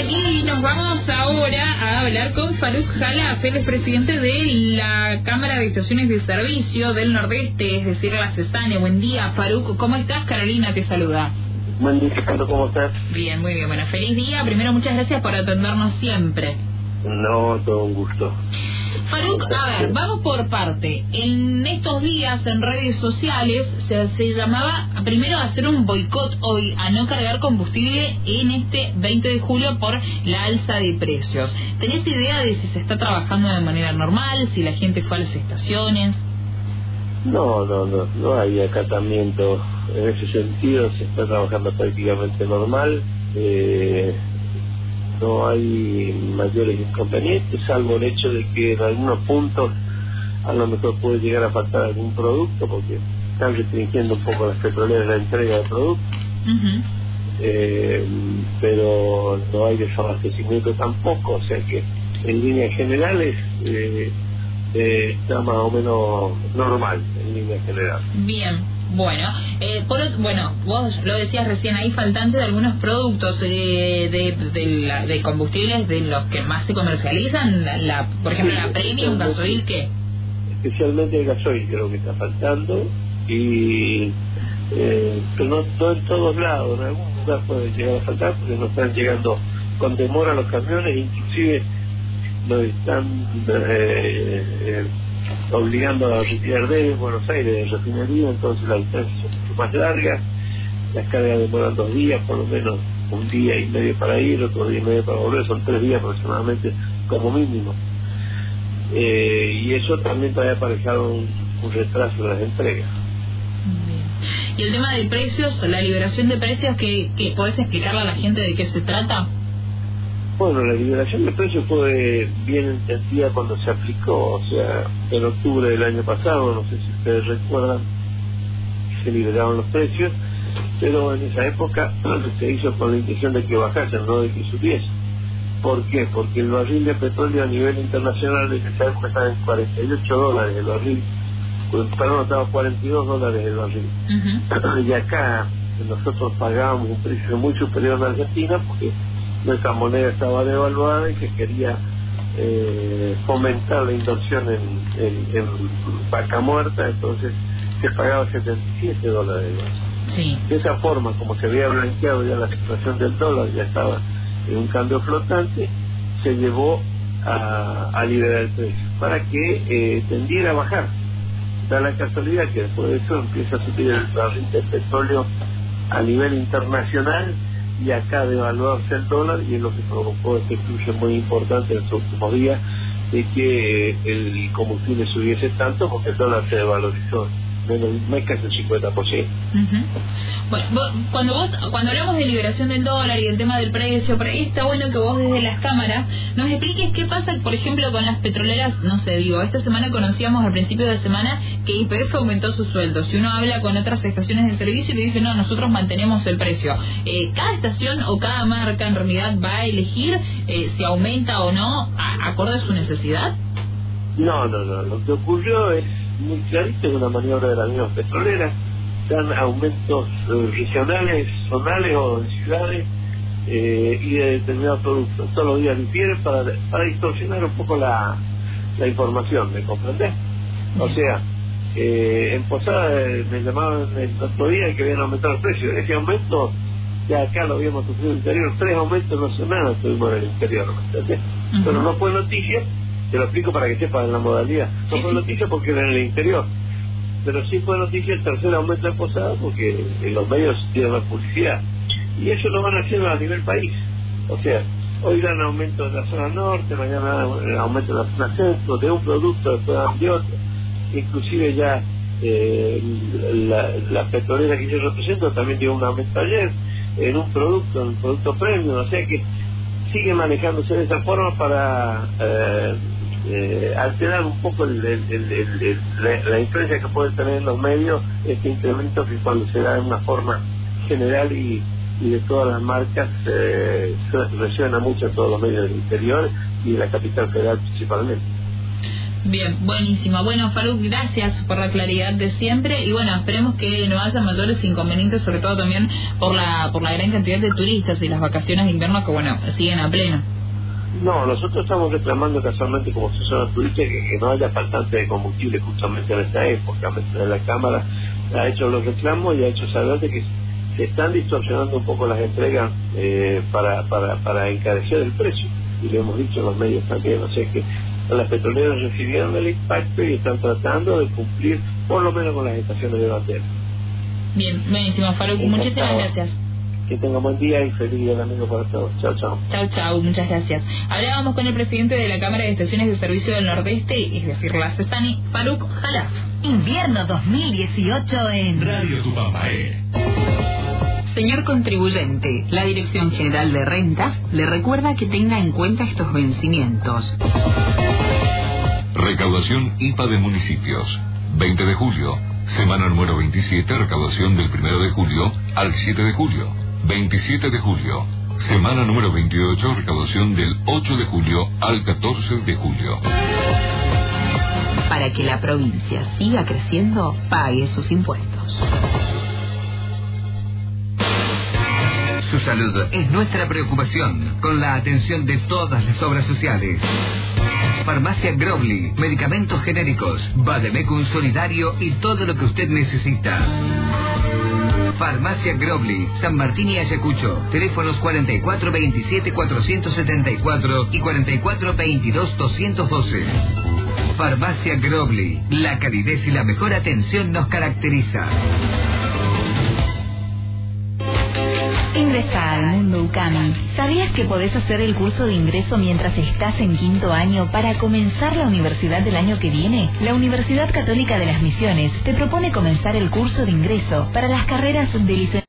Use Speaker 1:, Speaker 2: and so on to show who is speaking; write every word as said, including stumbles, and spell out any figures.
Speaker 1: aquí nos vamos ahora a hablar con Faruk Jalaf, él es presidente de la Cámara de Estaciones de Servicio del Nordeste, es decir, la CESANE. Buen día, Faruk. ¿Cómo estás? Carolina te saluda.
Speaker 2: Buen día, ¿cómo estás?
Speaker 1: Bien, muy bien. Bueno, feliz día. Primero, muchas gracias por atendernos siempre.
Speaker 2: No, todo un gusto.
Speaker 1: Faruk, a ver, vamos por parte. En estos días, en redes sociales, se, se llamaba primero a hacer un boicot hoy, a no cargar combustible en este veinte de julio por la alza de precios. ¿Tenés idea de si se está trabajando de manera normal, si la gente fue a las estaciones?
Speaker 2: No, no, no, no hay acatamiento. En ese sentido se está trabajando prácticamente normal. Eh, no hay mayores inconvenientes, salvo el hecho de que en algunos puntos a lo mejor puede llegar a faltar algún producto, porque están restringiendo un poco las petroleras la entrega de productos. Uh-huh. eh, pero no hay desabastecimiento tampoco, o sea que en líneas generales eh, eh, está más o menos normal, en líneas generales.
Speaker 1: Bien. Bueno, eh, por, bueno, vos lo decías recién, hay faltante de algunos productos eh, de, de, la, de combustibles de los que más se comercializan, la, la, por ejemplo, sí, la Premium, gasoil, ¿qué?
Speaker 2: Especialmente el gasoil creo que está faltando, y eh, pero no, no en todos lados, en algún lugar puede llegar a faltar porque no están llegando con demora los camiones, inclusive nos están eh, eh, obligando a retirar de Buenos Aires de refinería, entonces la distancia es mucho más larga, las cargas demoran dos días, por lo menos un día y medio para ir, otro día y medio para volver, son tres días aproximadamente como mínimo, eh, y eso también trae aparejado un, un retraso en las entregas.
Speaker 1: Bien. Y el tema de precios, la liberación de precios, que, que ¿podés explicarle a la gente de qué se trata?
Speaker 2: Bueno, la liberación de precios fue bien entendida cuando se aplicó, o sea, en octubre del año pasado, no sé si ustedes recuerdan, se liberaron los precios, pero en esa época se hizo con la intención de que bajasen, no de que subiesen. ¿Por qué? Porque el barril de petróleo a nivel internacional en esa época estaba en cuarenta y ocho dólares el barril, perdón, estaba cuarenta y dos dólares el barril. Uh-huh. Y acá nosotros pagábamos un precio muy superior a Argentina porque nuestra moneda estaba devaluada y se quería eh, fomentar la inversión en, en, en vaca muerta, entonces se pagaba setenta y siete dólares.
Speaker 1: Sí.
Speaker 2: De esa forma, como se había blanqueado ya la situación del dólar, ya estaba en un cambio flotante, se llevó a, a liberar el precio para que eh, tendiera a bajar. Da la casualidad que después de eso empieza a subir el barril de petróleo a nivel internacional, y acá devaluarse el dólar, y es lo que provocó este cruce muy importante en los últimos días de que el combustible subiese tanto, porque el dólar se devalorizó menos más casi el cincuenta por ciento.
Speaker 1: Uh-huh. Bueno, vos, cuando vos cuando hablamos de liberación del dólar y del tema del precio, por ahí está bueno que vos desde las cámaras nos expliques qué pasa, por ejemplo, con las petroleras. No sé, digo, esta semana conocíamos al principio de semana que Y P F aumentó sus sueldos. Si uno habla con otras estaciones de servicio y te dicen, no, nosotros mantenemos el precio. Eh, cada estación o cada marca en realidad va a elegir eh, si aumenta o no a, acorde a su necesidad.
Speaker 2: No, no, no. Lo que ocurrió es muy clarito, es una maniobra de las mismas petroleras. Dan aumentos eh, regionales, zonales o en ciudades eh, y de determinados productos. Todos los días difieren para, para distorsionar un poco la, la información, ¿me comprendés? O sea, eh, en Posada eh, me llamaban el otro día que habían aumentado el precio. Ese aumento, ya acá lo habíamos sufrido en el interior, tres aumentos no nacionales tuvimos en el interior, ¿me entendés? Uh-huh. Pero no fue noticia. Te lo explico para que sepan la modalidad. No fue noticia porque era en el interior, pero sí fue noticia el tercer aumento de Posada porque en los medios tienen la publicidad. Y eso lo van haciendo a nivel país. O sea, hoy dan aumento en la zona norte, mañana dan aumento en la zona centro, de un producto, después dan de otro. Inclusive ya eh, la, la petrolera que yo represento también dio un aumento ayer en un producto, en un producto premium. O sea que sigue manejándose de esa forma para eh, eh, alterar un poco el, el, el, el, el, la, la influencia que puede tener en los medios este incremento, que cuando se da de una forma general y, y de todas las marcas eh, resuena mucho en todos los medios del interior y de la capital federal principalmente.
Speaker 1: Bien, buenísimo. Bueno, Faruk, gracias por la claridad de siempre y bueno, esperemos que no haya mayores inconvenientes, sobre todo también por la por la gran cantidad de turistas y las vacaciones de invierno que, bueno, siguen a pleno.
Speaker 2: No, nosotros estamos reclamando casualmente como asociación turística que, que no haya faltante de combustible justamente en esta época. La Cámara ha hecho los reclamos y ha hecho saber de que se están distorsionando un poco las entregas eh, para, para, para encarecer el precio. Y lo hemos dicho en los medios también, o sea que las petroleras recibieron el impacto y están tratando de cumplir por lo menos con las estaciones de bandera.
Speaker 1: Bien, buenísimo, Faruk, muchísimas gracias.
Speaker 2: Que tenga buen día y feliz día domingo para todos. Chao, chao.
Speaker 1: Chao, chao, muchas gracias. Hablábamos con el presidente de la Cámara de Estaciones de Servicio del Nordeste, es decir, la CESANI, Faruk Jalaf.
Speaker 3: Invierno dos mil dieciocho en
Speaker 4: Radio Tupamae.
Speaker 3: Señor contribuyente, la Dirección General de Rentas le recuerda que tenga en cuenta estos vencimientos.
Speaker 4: Recaudación I P A de municipios. veinte de julio. Semana número veintisiete, recaudación del primero de julio al siete de julio. veintisiete de julio. Semana número veintiocho, recaudación del ocho de julio al catorce de julio.
Speaker 3: Para que la provincia siga creciendo, pague sus impuestos.
Speaker 5: Su salud es nuestra preocupación, con la atención de todas las obras sociales. Farmacia Grobli, medicamentos genéricos, Vademecum solidario y todo lo que usted necesita. Farmacia Grobli, San Martín y Ayacucho. Teléfonos cuarenta y cuatro veintisiete cuatrocientos setenta y cuatro y cuarenta y cuatro veintidós doscientos doce. Farmacia Grobli, la calidez y la mejor atención nos caracteriza.
Speaker 6: Ingresa al Mundo UCAMI. ¿Sabías que podés hacer el curso de ingreso mientras estás en quinto año para comenzar la universidad del año que viene? La Universidad Católica de las Misiones te propone comenzar el curso de ingreso para las carreras de licenciatura